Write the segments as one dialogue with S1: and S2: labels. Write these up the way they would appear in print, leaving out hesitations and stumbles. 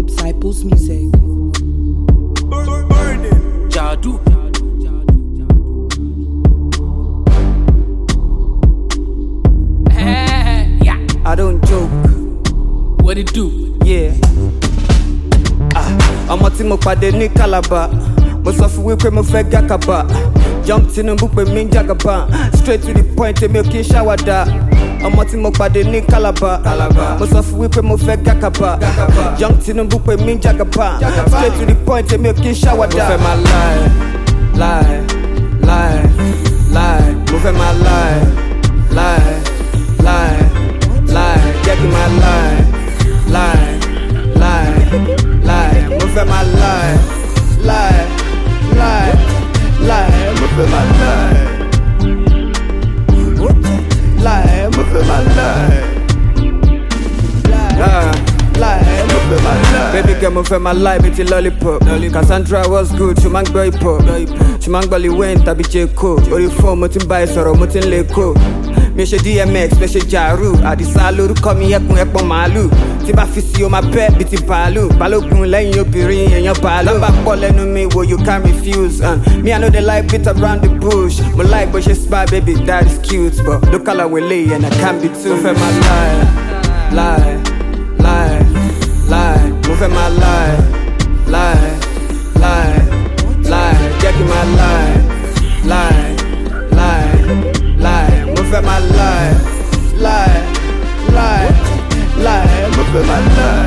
S1: Disciples Music.
S2: Jadu. I don't joke.
S3: What it do?
S2: Yeah. Ọmọ tí mo pàdé ní Calabar. Mo sọ fún wípé mo fẹ́ gàkàbà. Jump Tinubu pè mí jagaba. Straight to the point, èmi ò kí ń ṣàwàdà. Ọmọ tí mo pàdé ní Calabar. Mo sọ fún wípé mo fẹ́ gàkàbà. Jump Tinubu pè mí jagaba. Straight to the point, èmi ò kí ń ṣàwàdà. Mo fẹ́ máa lie. Mo fẹ́ máa lie. Jẹ́ kí n máa lie. Mo fẹ́ máa lie. Mo fẹ́ máa mo fẹ́ máa Baby girl, mo fẹ́ máa lie bí ti lollipop. Cassandra was good, ṣe máa ń gbọ́ hip hop. Ṣe máa ń gbọ́ Lil Wayne tàbí J. Cole. Orí fóònù mo ti ń bá ẹ sọ̀rọ̀, mo ti ń lè kó. Mi ṣe DMX, mi ṣe Jaru. Àdìsá lórúkọ mi ẹkùn ẹpọn màálù. Tí bá fi sí o máa bẹ́ bí ti bàálù. Balógun lẹ́yìn obìnrin èèyàn bàálù. Lọ́ba pọ̀ lẹ́nu mi wo you can't refuse. Me I know they like beat around the bush. Mo like bó ṣe spy baby that is cute. But local away lay and I can't be too. Mo fẹ́ máa lie. Mo fẹ́ máa lie. Jẹ́ kí n máa lie. Mo fẹ́ máa lie. Mo fẹ́ máa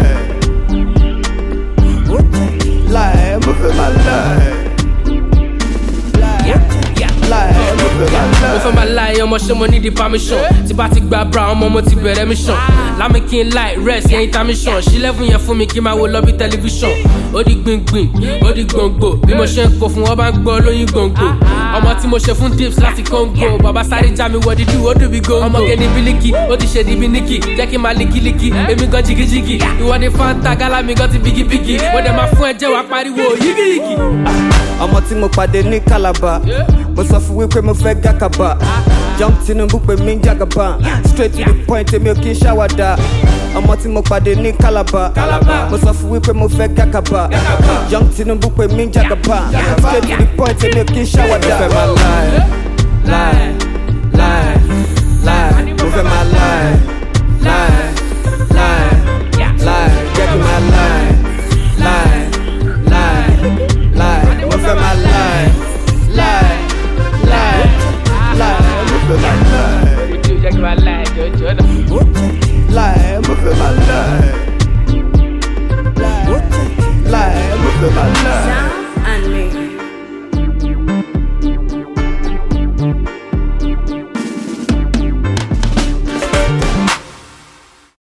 S2: Mo fẹ́ máa
S3: Mo fẹ́ máa lie, ọmọ ṣé mo need the permission. Tí bá ti gba bra, ọmọ mo ti bẹ̀rẹ̀ mission. Lámi kí n lie, rest yẹn intermission. Ṣí level yẹn fún mi kí n máa wo lobby television. Ó di gbìngbìn, ó di gbòǹgbò. Bí mo ṣe ń kó fún wọn bá ń gbọ́ lóyún gbòǹgbò. Ọmọ tí mo ṣe fún dips láti Congo. Bàbá sáré já mi wọ dídú, ó dùn bí góńgò. Ọmọge ní bílíkì, ó ti ṣe di bí níkì. Jẹ́ kí n máa líkílíkì, èmi gan jigijigi. Ìwọ ni Fanta, gálá mi gan ti bigibigi. Mo dẹ̀ máa fún ẹ jẹ́ wàá pariwo yígiyígi.
S2: Ọmọ tí mo pàdé ní Calabar. Mo sọ fún wípé mo fẹ́ gàkàbà. Jump Tinubu pè mí jagaba. Straight to the point, èmi ò kí ń ṣàwàdà. Ọmọ tí mo pàdé ní Calabar. Mo sọ fún wípé mo fẹ́ gàkàbà. Jump Tinubu pè mí jagaba. Straight to the point, èmi ò kí ń ṣàwàdà. Mo fẹ́ máa lie. Mo fẹ́ máa lie. Jẹ́ kí n máa lie. Mo fẹ́ máa lie. Mo fẹ́ máa
S3: Jẹ́ kí n máa lie, jọjọ náà.
S2: Mo fẹ́ máa lie. Mo fẹ́ máa lie.